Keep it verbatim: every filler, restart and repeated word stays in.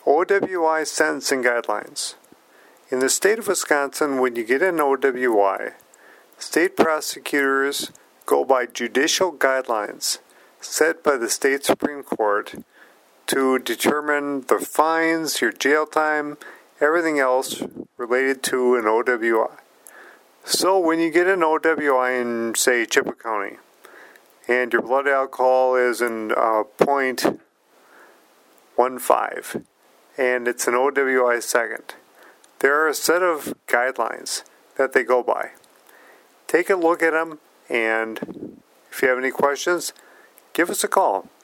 O W I sentencing guidelines. In the state of Wisconsin, when you get an O W I, state prosecutors go by judicial guidelines set by the state Supreme Court to determine the fines, your jail time, everything else related to an O W I. So when you get an O W I in, say, Chippewa County, and your blood alcohol is in uh, point one five, and it's an O W I second, there are a set of guidelines that they go by. Take a look at them, and if you have any questions, give us a call.